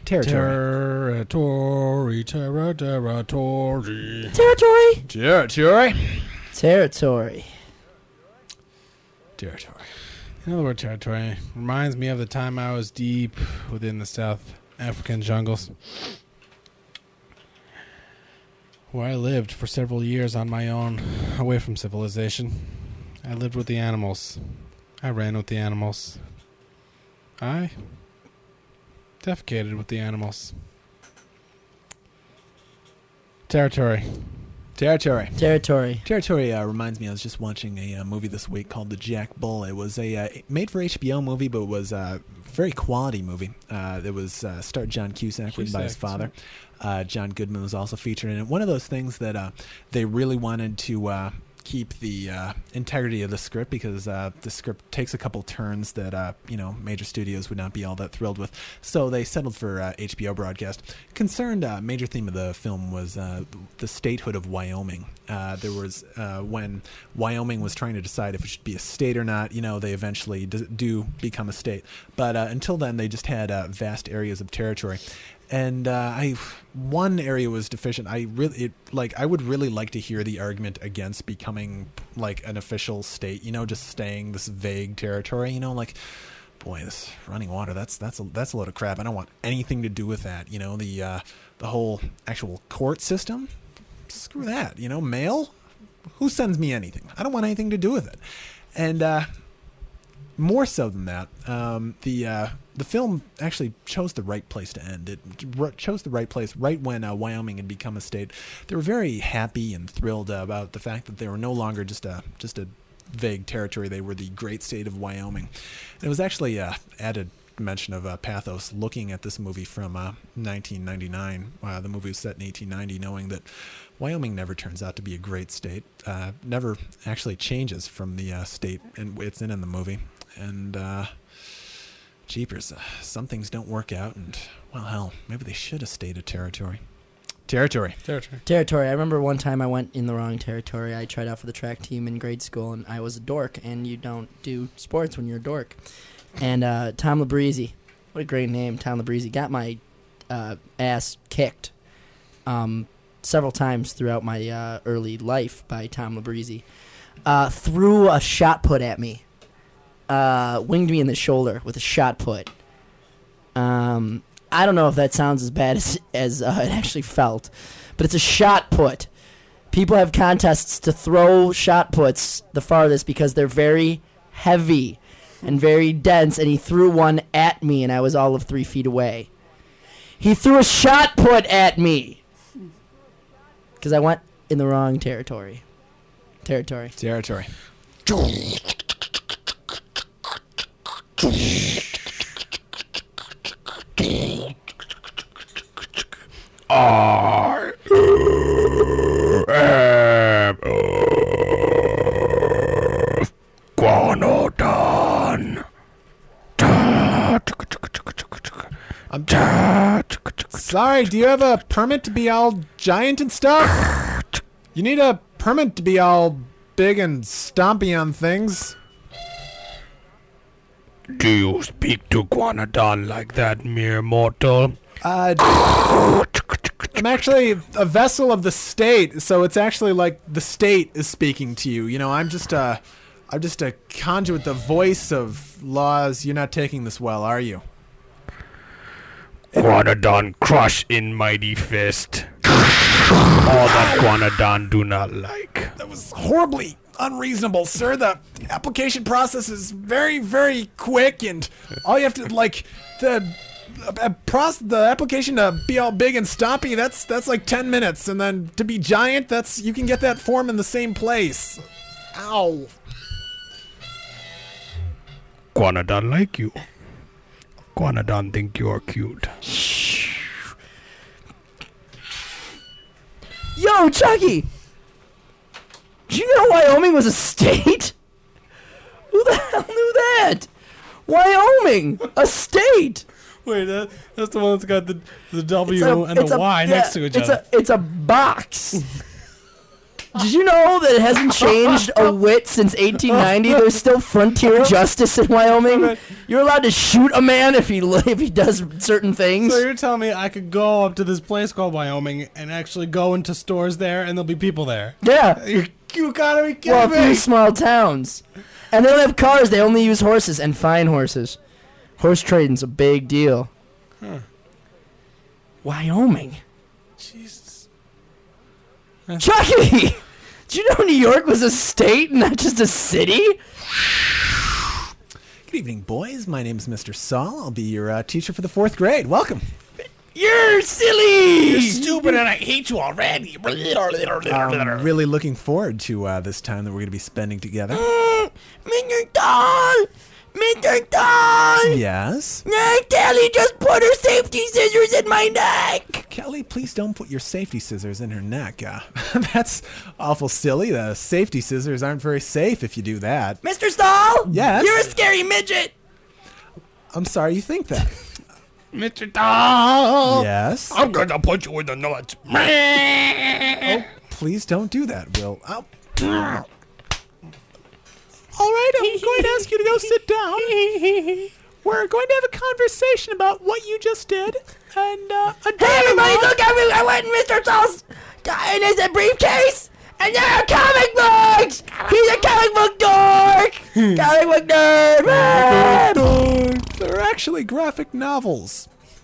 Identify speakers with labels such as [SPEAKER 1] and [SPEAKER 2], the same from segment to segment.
[SPEAKER 1] Territory.
[SPEAKER 2] Territory. You know the word territory reminds me of the time I was deep within the South African jungles, where I lived for several years on my own, away from civilization. I lived with the animals. I ran with the animals. I defecated with the animals. Territory.
[SPEAKER 1] Territory reminds me, I was just watching a movie this week called The Jack Bull. It was a made-for-HBO movie, but it was a very quality movie. It was starred John Cusack, written by his father. John Goodman was also featured in it. One of those things that they really wanted to keep the integrity of the script, because the script takes a couple turns that major studios would not be all that thrilled with. So they settled for HBO broadcast. Major theme of the film was the statehood of Wyoming. There was when Wyoming was trying to decide if it should be a state or not. They eventually do become a state, but until then they just had vast areas of territory. And one area was deficient. I would really like to hear the argument against becoming like an official state. Just staying this vague territory. Boy, this running water. That's a load of crap. I don't want anything to do with that. The whole actual court system. Screw that. Mail. Who sends me anything? I don't want anything to do with it. And more so than that, the film actually chose the right place to end. It chose the right place right when Wyoming had become a state. They were very happy and thrilled about the fact that they were no longer just a vague territory. They were the great state of Wyoming. And it was actually added mention of pathos looking at this movie from 1999. The movie was set in 1890, knowing that Wyoming never turns out to be a great state, never actually changes from the state it's in the movie. And jeepers, some things don't work out, and well, hell, maybe they should have stayed a territory. Territory.
[SPEAKER 3] I remember one time I went in the wrong territory. I tried out for the track team in grade school, and I was a dork, and you don't do sports when you're a dork. And Tom Labrizzi, what a great name, Tom Labrizzi, got my ass kicked several times throughout my early life by Tom Labrizzi. Threw a shot put at me. Winged me in the shoulder with a shot put. I don't know if that sounds as bad as it actually felt, but it's a shot put. People have contests to throw shot puts the farthest because they're very heavy and very dense, and he threw one at me, and I was all of 3 feet away. He threw a shot put at me because I went in the wrong territory. Territory.
[SPEAKER 2] I am Guanodon.
[SPEAKER 1] I'm sorry, do you have a permit to be all giant and stuff? You need a permit to be all big and stompy on things.
[SPEAKER 2] Do you speak to Guanodon like that, mere mortal?
[SPEAKER 1] I'm actually a vessel of the state, so it's actually like the state is speaking to you. I'm just a conduit, the voice of laws. You're not taking this well, are you?
[SPEAKER 2] Guanodon crush in mighty fist. All that Guanodon do not like.
[SPEAKER 1] That was horribly unreasonable, sir. The application process is very, very quick, and all you have to the application to be all big and stompy, that's like 10 minutes, and then to be giant, you can get that form in the same place. Ow.
[SPEAKER 2] Guanodon like you. Guanodon think you are cute.
[SPEAKER 3] Yo, Chucky! Did you know Wyoming was a state? Who the hell knew that? Wyoming, a state.
[SPEAKER 2] Wait, that's the one that's got the W and the Y next to each other.
[SPEAKER 3] It's a box. Did you know that it hasn't changed a whit since 1890? There's still frontier justice in Wyoming. You're allowed to shoot a man if he does certain things.
[SPEAKER 2] So you're telling me I could go up to this place called Wyoming and actually go into stores there and there'll be people there?
[SPEAKER 3] Yeah.
[SPEAKER 2] You gotta be kidding
[SPEAKER 3] Well, a
[SPEAKER 2] me.
[SPEAKER 3] few small towns. And they don't have cars. They only use horses, and fine horses. Horse trading's a big deal.
[SPEAKER 2] Huh.
[SPEAKER 3] Wyoming.
[SPEAKER 2] Jesus.
[SPEAKER 3] Chucky! Did you know New York was a state, not just a city?
[SPEAKER 1] Good evening, boys. My name is Mr. Saul. I'll be your teacher for the 4th grade. Welcome.
[SPEAKER 3] You're silly!
[SPEAKER 2] You're stupid and I hate you already.
[SPEAKER 1] I'm really looking forward to this time that we're going to be spending together.
[SPEAKER 3] Mr. Dahl! Mr. Dahl!
[SPEAKER 1] Yes?
[SPEAKER 3] Kelly just put her safety scissors in my neck!
[SPEAKER 1] Kelly, please don't put your safety scissors in her neck. That's awful silly. The safety scissors aren't very safe if you do that.
[SPEAKER 3] Mr. Stahl?
[SPEAKER 1] Yes?
[SPEAKER 3] You're a scary midget!
[SPEAKER 1] I'm sorry you think that.
[SPEAKER 2] Mr. Dahl!
[SPEAKER 1] Yes?
[SPEAKER 2] I'm gonna put you in the nuts.
[SPEAKER 1] Oh, please don't do that, Will. Oh. All right, I'm going to ask you to go sit down. We're going to have a conversation about what you just did. And,
[SPEAKER 3] Hey, everybody, look! I went in Mr. Stahl's in his briefcase, and there are comic books! He's a comic book dork! Comic book nerd!
[SPEAKER 1] They're actually graphic novels.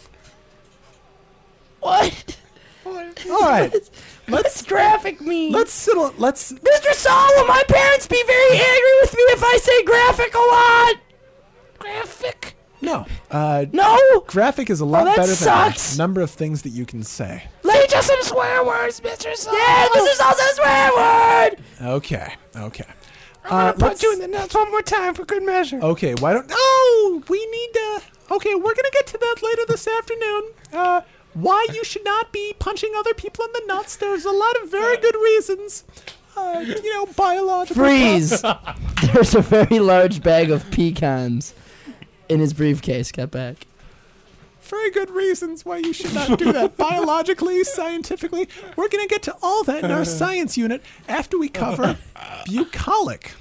[SPEAKER 3] What?
[SPEAKER 1] All right.
[SPEAKER 3] What's graphic mean?
[SPEAKER 1] Let's settle. Let's.
[SPEAKER 3] Mr. Saul, will my parents be very angry with me if I say graphic a lot? Graphic?
[SPEAKER 1] No.
[SPEAKER 3] No?
[SPEAKER 1] Graphic is a lot
[SPEAKER 3] that
[SPEAKER 1] better
[SPEAKER 3] sucks.
[SPEAKER 1] than a number of things that you can say.
[SPEAKER 3] Lay just some swear words, Mr. Saul. Yeah, Mr. Saul says swear word.
[SPEAKER 1] Okay. Okay.
[SPEAKER 2] I'm gonna put you in the nuts one more time for good measure.
[SPEAKER 1] Okay. Why don't? Oh, we need to. Okay, we're gonna get to that later this afternoon. Why you should not be punching other people in the nuts? There's a lot of very good reasons. Biological.
[SPEAKER 3] Freeze. There's a very large bag of pecans in his briefcase. Get back.
[SPEAKER 1] Very good reasons why you should not do that. Biologically, scientifically. We're going to get to all that in our science unit after we cover bucolic.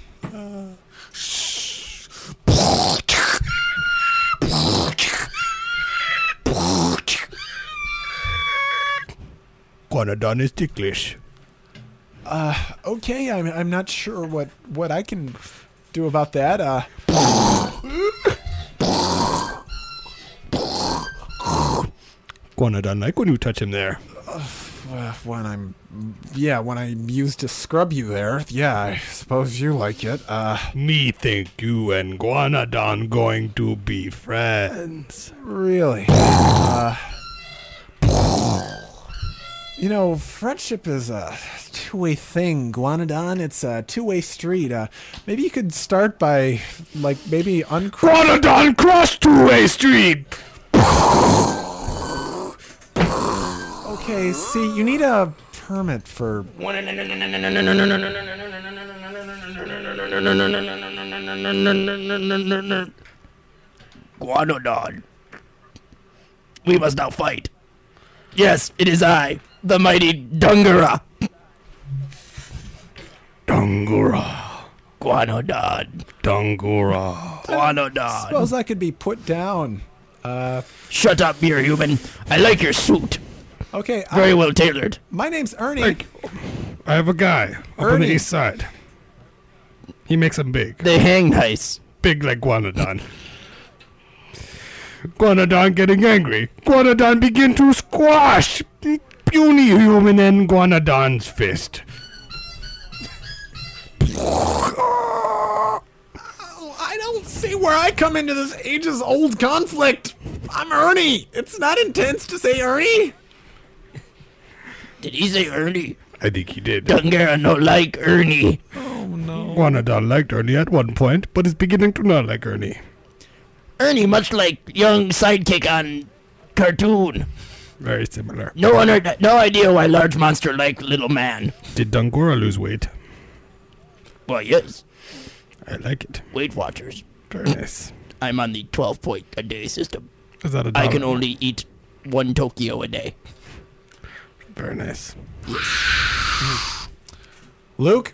[SPEAKER 2] Guanodon is ticklish.
[SPEAKER 1] Okay, I'm not sure what I can do about that.
[SPEAKER 2] Guanodon like when you touch him there.
[SPEAKER 1] When I used to scrub you there, yeah, I suppose you like it.
[SPEAKER 2] Me think you and Guanodon going to be friends.
[SPEAKER 1] Really? Friendship is a two-way thing, Guanodon. It's a two-way street. Maybe you could start by, maybe
[SPEAKER 2] Guanodon cross two-way street!
[SPEAKER 1] Okay, see, you need a permit for...
[SPEAKER 3] Guanodon. We must now fight. Yes, it is I, the mighty Dungura.
[SPEAKER 2] Dungura.
[SPEAKER 3] Guanodon.
[SPEAKER 2] Dungura.
[SPEAKER 3] Guanodon.
[SPEAKER 1] Suppose I could be put down.
[SPEAKER 3] Shut up, mere human. I like your suit.
[SPEAKER 1] Okay,
[SPEAKER 3] Very well tailored.
[SPEAKER 1] my name's Ernie.
[SPEAKER 2] I have a guy up on
[SPEAKER 1] Ernie.
[SPEAKER 2] the east side. He makes them big.
[SPEAKER 3] They hang nice.
[SPEAKER 2] Big like Guanodon. Guanodon getting angry. Guanodon begin to squash puny human and Guanodon's fist.
[SPEAKER 1] I don't see where I come into this ages-old conflict. I'm Ernie. It's not intense to say Ernie.
[SPEAKER 3] Did he say Ernie?
[SPEAKER 2] I think he did.
[SPEAKER 3] Dungura no like Ernie.
[SPEAKER 1] Oh, no.
[SPEAKER 2] Guanodon liked Ernie at one point, but is beginning to not like Ernie.
[SPEAKER 3] Ernie, much like young sidekick on cartoon.
[SPEAKER 2] Very similar.
[SPEAKER 3] No idea why large monster like little man.
[SPEAKER 2] Did Dungura lose weight?
[SPEAKER 3] Well, yes.
[SPEAKER 2] I like it.
[SPEAKER 3] Weight Watchers.
[SPEAKER 2] Very nice.
[SPEAKER 3] I'm on the 12-point-a-day system.
[SPEAKER 2] Is that a
[SPEAKER 3] I
[SPEAKER 2] dollar?
[SPEAKER 3] can only eat 1 Tokyo a day.
[SPEAKER 2] Very nice.
[SPEAKER 1] Luke?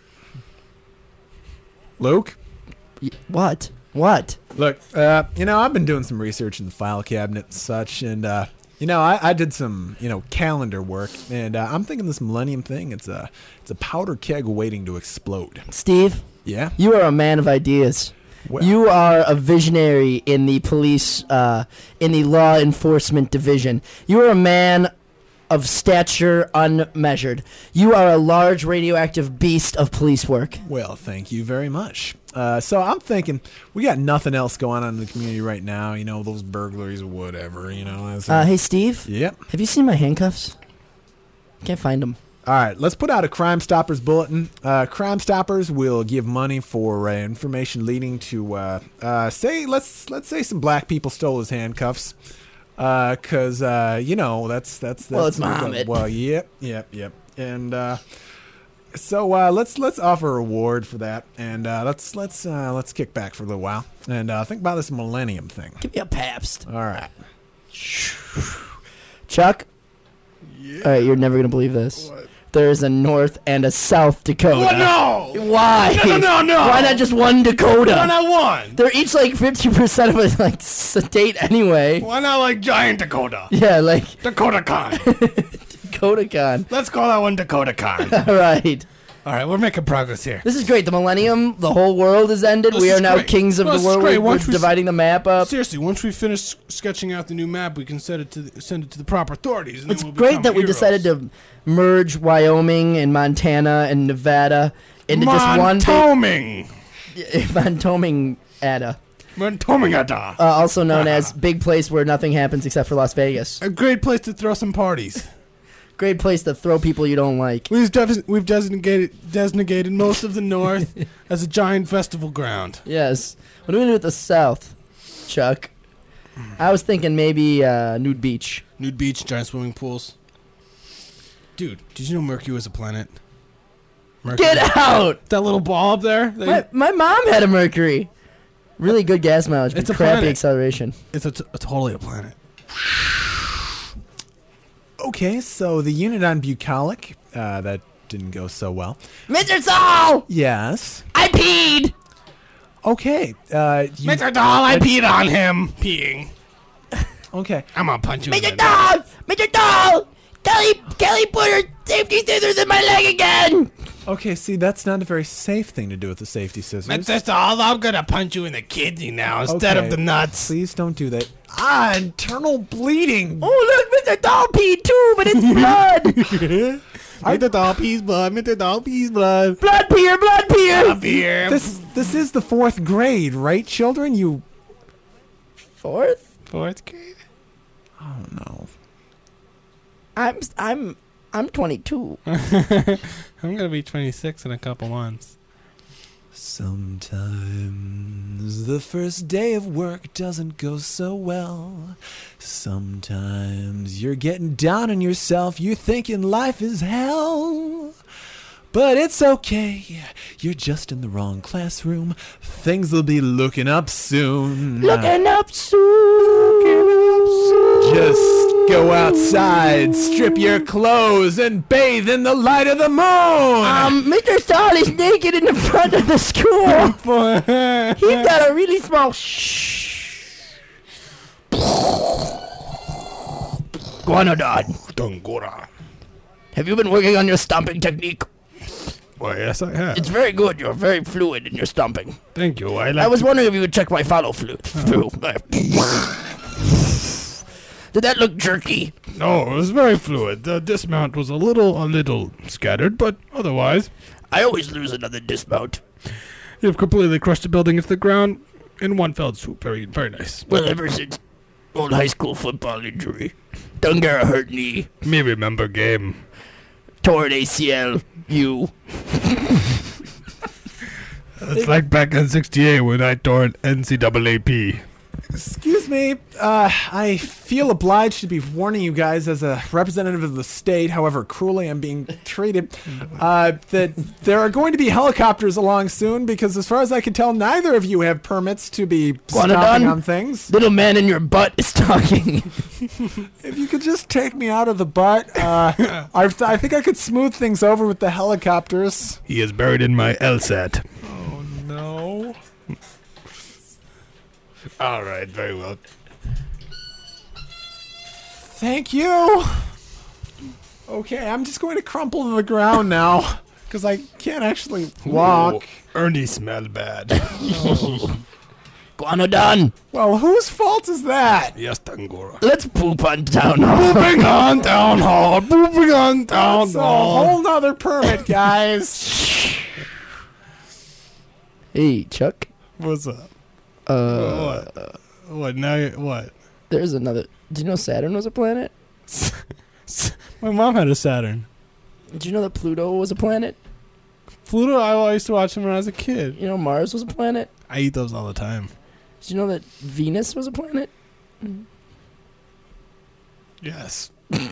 [SPEAKER 3] What?
[SPEAKER 1] Look, I've been doing some research in the file cabinet and such, and, I did some, calendar work, and I'm thinking this Millennium thing, it's a powder keg waiting to explode.
[SPEAKER 3] Steve?
[SPEAKER 1] Yeah?
[SPEAKER 3] You are a man of ideas.
[SPEAKER 1] Well,
[SPEAKER 3] You are a visionary in the police, in the law enforcement division. You are a man of stature unmeasured. You are a large radioactive beast of police work.
[SPEAKER 1] well, thank you very much. So I'm thinking we got nothing else going on in the community right now, those burglaries or whatever,
[SPEAKER 3] Hey, Steve?
[SPEAKER 1] Yep.
[SPEAKER 3] Have you seen my handcuffs? Can't find them.
[SPEAKER 1] All right, let's put out a Crime Stoppers bulletin. Crime Stoppers will give money for information leading to, let's say some black people stole his handcuffs. Cause that's
[SPEAKER 3] Well, it's Muhammad.
[SPEAKER 1] Well, yep. And so let's offer a reward for that, and let's kick back for a little while and think about this Millennium thing.
[SPEAKER 3] Give me a Pabst.
[SPEAKER 1] All right.
[SPEAKER 3] Chuck? Yeah. All right, you're never going to believe this.
[SPEAKER 2] What?
[SPEAKER 3] There is a North and a South Dakota.
[SPEAKER 2] What? No!
[SPEAKER 3] Why?
[SPEAKER 2] No!
[SPEAKER 3] Why not just one Dakota?
[SPEAKER 2] Why not one?
[SPEAKER 3] They're each like 50% of a state anyway.
[SPEAKER 2] Why not like Giant Dakota?
[SPEAKER 3] Yeah, like
[SPEAKER 2] Dakota Con.
[SPEAKER 3] Dakota Con.
[SPEAKER 2] Let's call that one Dakota Con.
[SPEAKER 3] All right.
[SPEAKER 2] All right, we're making progress here.
[SPEAKER 3] This is great. The millennium, the whole world is ended.
[SPEAKER 2] This
[SPEAKER 3] We
[SPEAKER 2] is
[SPEAKER 3] are now
[SPEAKER 2] great.
[SPEAKER 3] kings of
[SPEAKER 2] Well,
[SPEAKER 3] the
[SPEAKER 2] this is
[SPEAKER 3] world.
[SPEAKER 2] great.
[SPEAKER 3] We're
[SPEAKER 2] Once we
[SPEAKER 3] dividing the map up.
[SPEAKER 2] Seriously, once we finish sketching out the new map, we can send it to the proper authorities. And
[SPEAKER 3] It's
[SPEAKER 2] then we'll
[SPEAKER 3] great
[SPEAKER 2] become
[SPEAKER 3] that we
[SPEAKER 2] heroes.
[SPEAKER 3] decided to merge Wyoming and Montana and Nevada into just one
[SPEAKER 2] Montoming.
[SPEAKER 3] Montoming Ada.
[SPEAKER 2] Montomingada.
[SPEAKER 3] Also known as big place where nothing happens except for Las Vegas.
[SPEAKER 2] A great place to throw some parties.
[SPEAKER 3] Great place to throw people you don't like.
[SPEAKER 2] We've designated most of the North as a giant festival ground.
[SPEAKER 3] Yes. What do we do with the South, Chuck? I was thinking maybe Nude Beach.
[SPEAKER 2] Nude beach, giant swimming pools. Dude, did you know Mercury was a planet? Mercury.
[SPEAKER 3] Get out!
[SPEAKER 2] That little ball up there?
[SPEAKER 3] My mom had a Mercury. Really good gas mileage, but
[SPEAKER 2] It's a
[SPEAKER 3] crappy
[SPEAKER 2] planet.
[SPEAKER 3] acceleration.
[SPEAKER 2] It's totally a planet.
[SPEAKER 1] Okay, so the unit on bucolic, that didn't go so well.
[SPEAKER 3] Mr. Saul!
[SPEAKER 1] Yes.
[SPEAKER 3] I peed!
[SPEAKER 1] Okay.
[SPEAKER 2] Mr. Doll, I peed on him. Peeing.
[SPEAKER 1] Okay.
[SPEAKER 2] I'm gonna punch you in the
[SPEAKER 3] Mr. Doll! Mr. Doll! Kelly put her safety scissors in my leg again!
[SPEAKER 1] Okay, see, that's not a very safe thing to do with the safety scissors.
[SPEAKER 2] Mr. Doll, I'm gonna punch you in the kidney now instead of
[SPEAKER 1] Okay,
[SPEAKER 2] the nuts.
[SPEAKER 1] Please don't do that. Internal bleeding.
[SPEAKER 3] Oh, look, Mr. Doll peed too, but it's blood!
[SPEAKER 2] Mr. Doll pees blood. Mr. Doll pees blood.
[SPEAKER 3] Blood peer, blood peer!
[SPEAKER 2] Up here.
[SPEAKER 1] This is the 4th grade, right, children? You...
[SPEAKER 3] Fourth?
[SPEAKER 2] 4th grade.
[SPEAKER 1] Oh, no.
[SPEAKER 3] I'm 22.
[SPEAKER 2] I'm gonna be 26 in a couple months.
[SPEAKER 1] Sometimes the first day of work doesn't go so well. Sometimes you're getting down on yourself. You're thinking life is hell. But it's okay. You're just in the wrong classroom. Things will be looking up soon.
[SPEAKER 3] Looking up soon.
[SPEAKER 1] Just go outside, strip your clothes, and bathe in the light of the moon.
[SPEAKER 3] Mr. Stahl is naked in the front of the school. He's got a really small Guanodon.
[SPEAKER 2] Dungora.
[SPEAKER 3] Have you been working on your stomping technique?
[SPEAKER 2] Well, yes, I have.
[SPEAKER 3] It's very good. You're very fluid in your stomping.
[SPEAKER 2] Thank you.
[SPEAKER 3] I was wondering if you would check my follow fluid. Did that look jerky?
[SPEAKER 2] No, it was very fluid. The dismount was a little scattered, but otherwise,
[SPEAKER 3] I always lose another dismount.
[SPEAKER 2] you've completely crushed the building into the ground in one fell swoop. Very, very nice.
[SPEAKER 3] Well, ever since old high school football injury, Dungara hurt knee,
[SPEAKER 2] Me remember game.
[SPEAKER 3] torn ACL, you.
[SPEAKER 2] It's like back in '68 when I tore an NCAAP.
[SPEAKER 1] Excuse Excuse me. I feel obliged to be warning you guys as a representative of the state, however cruelly I'm being treated, that there are going to be helicopters along soon because as far as I can tell, neither of you have permits to be stopping on things.
[SPEAKER 3] Little man in your butt is talking.
[SPEAKER 1] If you could just take me out of the butt, I think I could smooth things over with the helicopters.
[SPEAKER 2] He is buried in my LSAT.
[SPEAKER 1] Oh, no.
[SPEAKER 2] All right, very well.
[SPEAKER 1] Thank you. Okay, I'm just going to crumple to the ground now because I can't actually walk.
[SPEAKER 2] Ooh, Ernie smelled bad.
[SPEAKER 3] Guanodon.
[SPEAKER 1] Well, whose fault is that?
[SPEAKER 2] Yes, Tangora.
[SPEAKER 3] Let's poop on town hall.
[SPEAKER 2] Moving on town hall. Moving on town
[SPEAKER 1] That's a
[SPEAKER 2] hall.
[SPEAKER 1] whole nother permit, guys.
[SPEAKER 3] Hey, Chuck.
[SPEAKER 2] What's up?
[SPEAKER 3] What?
[SPEAKER 2] What? Now? What?
[SPEAKER 3] There's another. Did you know Saturn was a planet?
[SPEAKER 2] My mom had a Saturn.
[SPEAKER 3] Did you know that Pluto was a planet?
[SPEAKER 2] Pluto, I used to watch him when I was a kid.
[SPEAKER 3] You know Mars was a planet?
[SPEAKER 2] I eat those all the time.
[SPEAKER 3] Did you know that Venus was a planet?
[SPEAKER 2] Yes.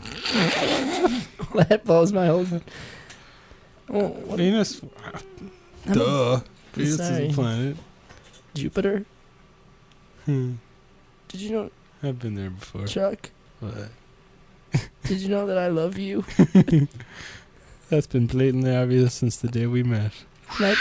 [SPEAKER 3] That blows my whole... Oh, what-
[SPEAKER 2] Venus. Duh. Venus
[SPEAKER 3] sorry.
[SPEAKER 2] is a planet.
[SPEAKER 3] Jupiter?
[SPEAKER 2] Hmm.
[SPEAKER 3] Did you know,
[SPEAKER 2] I've been there before.
[SPEAKER 3] Chuck?
[SPEAKER 2] What?
[SPEAKER 3] Did you know that I love you?
[SPEAKER 2] That's been blatantly obvious since the day we met.
[SPEAKER 3] Like,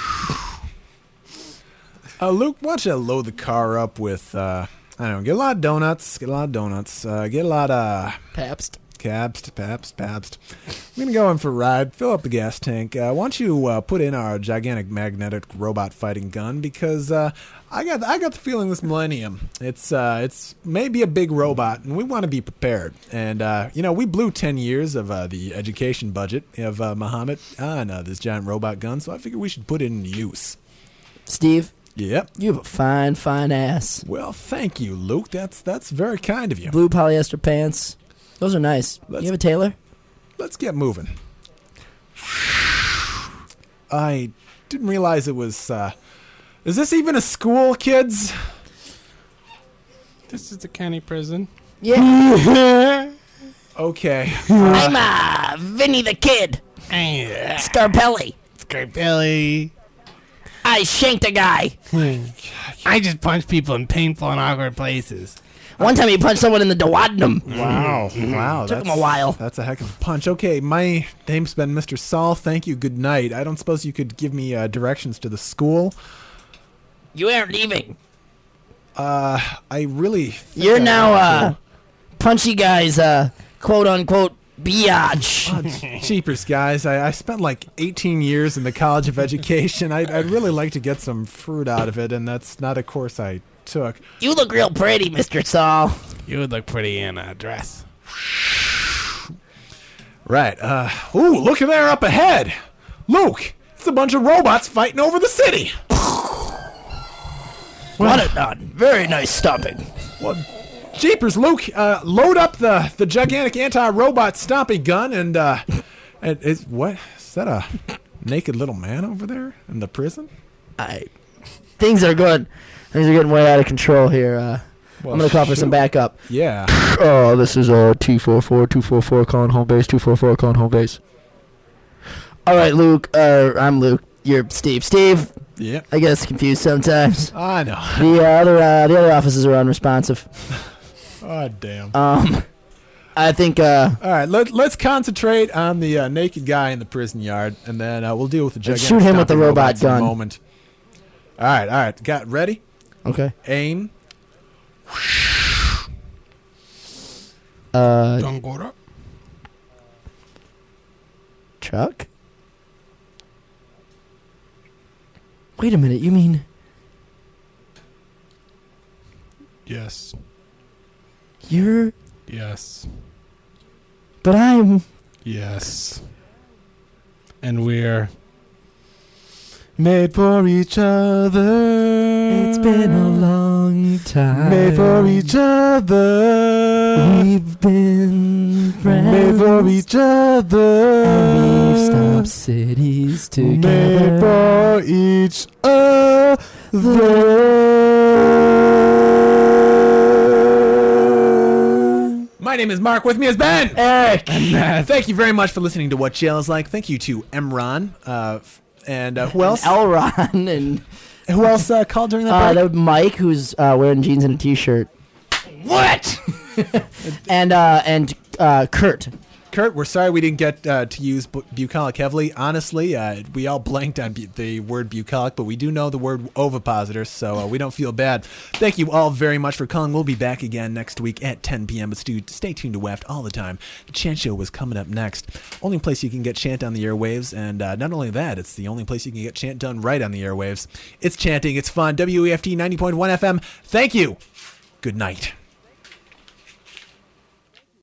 [SPEAKER 1] Luke, why don't you load the car up with, I don't know, get a lot of donuts, get a lot of
[SPEAKER 3] Pabst.
[SPEAKER 1] Pabst. I'm going to go in for a ride, fill up the gas tank. Why don't you put in our gigantic magnetic robot fighting gun because I got the feeling this millennium, it's maybe a big robot, and we want to be prepared. And, we blew 10 years of the education budget of Muhammad on this giant robot gun, so I figure we should put it in use.
[SPEAKER 3] Steve?
[SPEAKER 1] Yep.
[SPEAKER 3] You have a fine, fine ass.
[SPEAKER 1] Well, thank you, Luke. That's very kind of you.
[SPEAKER 3] Blue polyester pants. Those are nice. You have a tailor?
[SPEAKER 1] Let's get moving. I didn't realize it was, is this even a school, kids?
[SPEAKER 2] This is the county prison.
[SPEAKER 3] Yeah.
[SPEAKER 1] Okay.
[SPEAKER 3] I'm Vinny the Kid. Scarpelli.
[SPEAKER 2] Scarpelli.
[SPEAKER 3] I shanked a guy.
[SPEAKER 2] I just punch people in painful and awkward places.
[SPEAKER 3] One time he punched someone in the duodenum.
[SPEAKER 1] Wow.
[SPEAKER 3] Took him a while.
[SPEAKER 1] That's a heck of a punch. Okay, my name's been Mr. Saul. Thank you. Good night. I don't suppose you could give me directions to the school?
[SPEAKER 3] You ain't leaving.
[SPEAKER 1] I really...
[SPEAKER 3] You're now, Punchy Guy's, quote-unquote, biatch.
[SPEAKER 1] Cheapers, guys. I spent like 18 years in the College of Education. I'd really like to get some fruit out of it, and that's not a course I took.
[SPEAKER 3] You look real pretty, Mr. Saul.
[SPEAKER 2] You would look pretty in a dress.
[SPEAKER 1] Right. Ooh, look at there up ahead. Luke, it's a bunch of robots fighting over the city.
[SPEAKER 3] What it done. Very nice stomping.
[SPEAKER 1] Well, jeepers, Luke, load up the gigantic anti-robot stomping gun and is that a naked little man over there in the prison?
[SPEAKER 3] Things are good. Things are getting way out of control here.
[SPEAKER 1] Well,
[SPEAKER 3] I'm going to call for some backup.
[SPEAKER 1] Yeah.
[SPEAKER 3] Oh, this is 244 calling home base. 244 calling home base. All right, Luke. I'm Luke. You're Steve. Steve.
[SPEAKER 1] Yeah.
[SPEAKER 3] I get us confused sometimes.
[SPEAKER 1] I know.
[SPEAKER 3] The other offices are unresponsive.
[SPEAKER 1] Oh, damn.
[SPEAKER 3] I think.
[SPEAKER 1] All right, let's concentrate on the naked guy in the prison yard, and then we'll deal with the gigantic
[SPEAKER 3] shoot him with the
[SPEAKER 1] stomping
[SPEAKER 3] robot
[SPEAKER 1] robots in a
[SPEAKER 3] gun.
[SPEAKER 1] moment. All right. Got ready?
[SPEAKER 3] Okay.
[SPEAKER 1] Aim.
[SPEAKER 2] Don't go up.
[SPEAKER 3] Chuck? Wait a minute, you mean...
[SPEAKER 2] Yes.
[SPEAKER 3] You're...
[SPEAKER 2] Yes.
[SPEAKER 3] But I'm...
[SPEAKER 2] Yes. And we're made for each other.
[SPEAKER 3] It's been a long time.
[SPEAKER 2] Made for each other.
[SPEAKER 3] We've been friends.
[SPEAKER 2] Made for each other.
[SPEAKER 3] And we've stopped cities together.
[SPEAKER 2] Made for each other.
[SPEAKER 1] name is Mark. With me is Ben.
[SPEAKER 3] Eric.
[SPEAKER 1] Thank you very much for listening to What Jail Is Like. Thank you to Emron. And who else?
[SPEAKER 3] Elron and
[SPEAKER 1] Who else called during that break?
[SPEAKER 3] Mike, who's wearing jeans and a t-shirt.
[SPEAKER 1] What?
[SPEAKER 3] and Kurt.
[SPEAKER 1] Kurt, we're sorry we didn't get to use bucolic heavily. Honestly, we all blanked on the word bucolic, but we do know the word ovipositor, so we don't feel bad. Thank you all very much for calling. We'll be back again next week at 10 p.m., but stay tuned to WEFT all the time. The Chant Show was coming up next. Only place you can get chant on the airwaves, and not only that, it's the only place you can get chant done right on the airwaves. It's chanting, it's fun. WEFT 90.1 FM. Thank you. Good night.